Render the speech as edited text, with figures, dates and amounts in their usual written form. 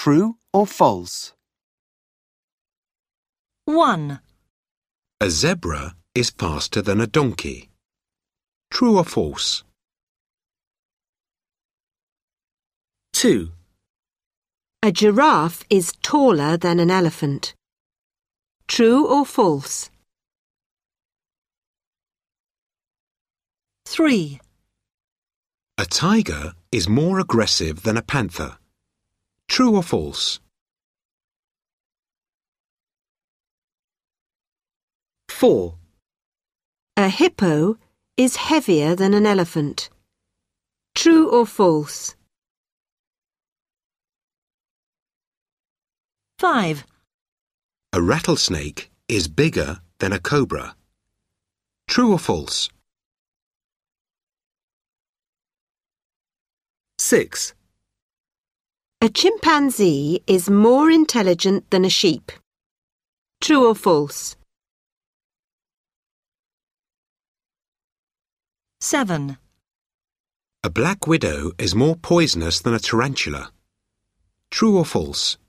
True or false? 1, A zebra is faster than a donkey. True or false? 2. A giraffe is taller than an elephant. True or false? 3, A tiger is more aggressive than a panther. True or false? 4. A hippo is heavier than an elephant. True or false? 5, A rattlesnake is bigger than a cobra. True or false? 6. A chimpanzee is more intelligent than a sheep. True or false? 7, A black widow is more poisonous than a tarantula. True or false?